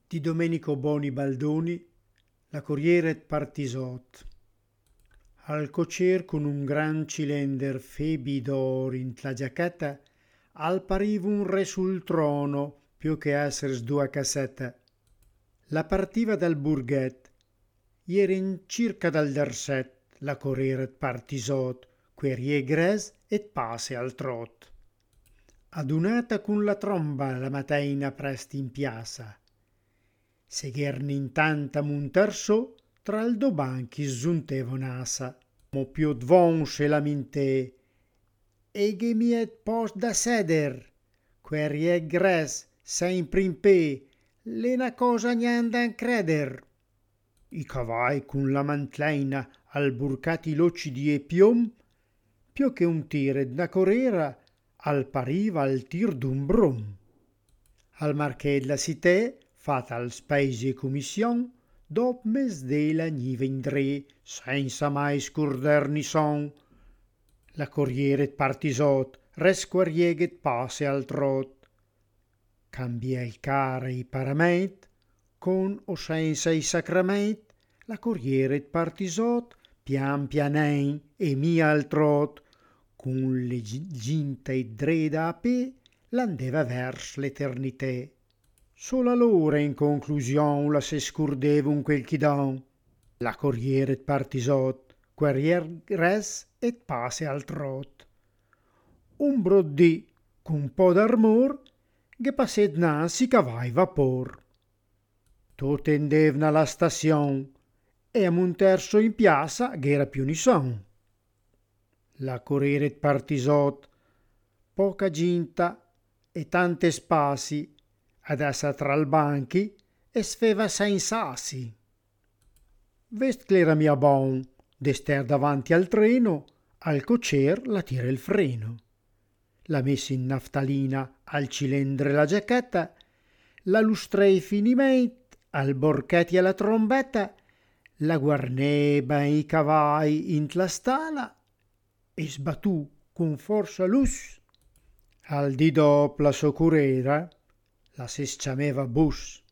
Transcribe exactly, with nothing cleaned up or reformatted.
Di Domenico Boni Baldoni, La Corriere Partisot. Al cocer con un gran cilender febi d'or in la giacchetta, al pariva un re sul trono, più che essere dua cassetta. La partiva dal burghet, ieri in circa dal derset, la Corriere Partisot, querie gres et passe al trot. Adunata con la tromba la mattina presti in piazza, segherni in tanta munterso, tra il do banchi zunteva nasa. Mo più d'von se laminté, e che mi è post da seder, querie gres sempre in pe, le na cosa gn'andan creder. I cavai con la mantleina al burcati locidi e piom, più che un tire da correra, al pariva al tir d'un brum. Al marché la cité, fatta al spaese commission, dop mes della gni vendré, senza mai scurderni son. La Corriere Partisot, resquarieget passe al trot. Cambia il care i parameit, con o senza i sacrament, la Corriere Partisot, pian pianein e mia al trot, con le ginta e dreda a pe, l'andeva vers l'eternité. Sola l'ora in conclusion la se scurdeva un quel chidon. La Corriere Partisot, querier res et passe al trot. Un brodì con po' d'armor, che passet nansi cavai vapor. To tendevna la station, e a munterso in piazza gh'era più ni son. La Corriere Partisot, poca ginta e tante spasi, adesso tra il banchi e sfeva senza assi. Vest clera mia bon, d'ester davanti al treno, al cocer la tira il freno. La messa in naftalina al cilindro la giacchetta, la lustrei finiment, al borchetti alla trombetta, la guarneba i cavai in la stala e sbatù con forza lus. Al di dop la socurera la se sciameva bus.